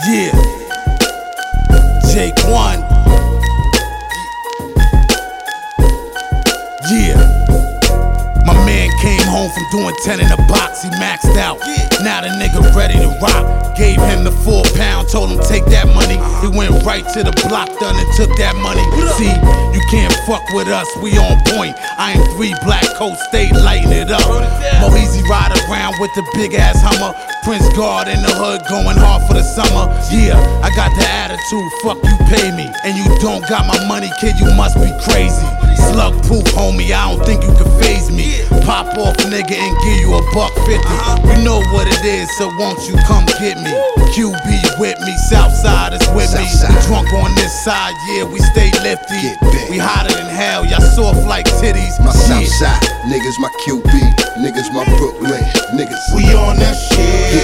Yeah, Jake One. Yeah, my man came home from doing 10 in a box, he maxed out. Now the nigga ready to rock. Gave him the 4 pound, told him take that money. He went right to the block, done and took that money. See, you can't fuck with us, we on point. I ain't 3 black coats, stay lighting it up. Moeezy ride around with the big ass Hummer. Prince Guard in the hood, going hard for the summer. Yeah, I got the attitude, fuck you pay me. And you don't got my money, kid, you must be crazy. Slug proof, homie, I don't think you can faze me. Pop off, nigga, and give you $1.50. You know what it is, so won't you come get me? QB with me, Southside is with me. We drunk on this side, yeah, we stay lifty. We hotter than hell, y'all soft like titties. My Southside niggas, my QB niggas, my Brooklyn niggas. We on that shit.